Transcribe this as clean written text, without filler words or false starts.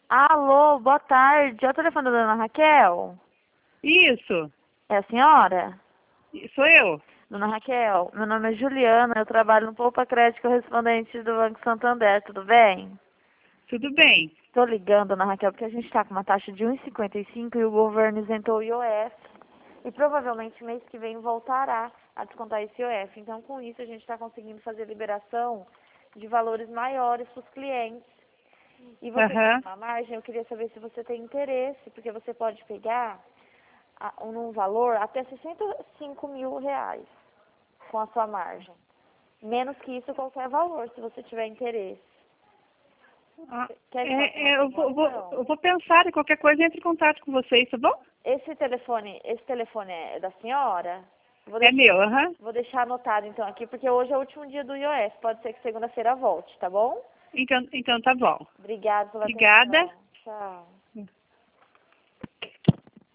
Alô, boa tarde. É o telefone da dona Raquel? Isso, É a senhora? sou eu. Dona Raquel, meu nome é Juliana, eu trabalho no Poupa Crédito correspondente do Banco Santander, tudo bem? Tudo bem. Estou ligando, dona Raquel, porque a gente está com uma taxa de 1,55 e o governo isentou o IOF. E provavelmente mês que vem voltará a descontar esse IOF. Então, com isso, a gente está conseguindo fazer liberação de valores maiores para os clientes. E você tem Aham. uma margem, eu queria saber se você tem interesse, porque você pode pegar num valor até 65 mil reais com a sua margem. Menos que isso, qualquer valor, se você tiver interesse. Ah, Quer que faça uma simulação? eu vou pensar e qualquer coisa entre em contato com vocês, tá bom? Esse telefone é da senhora? É meu, aham. Vou deixar anotado então aqui, porque hoje é o último dia do IOF. Pode ser que segunda-feira volte, tá bom? Então tá bom. Obrigada pela Obrigada. atenção. Tchau.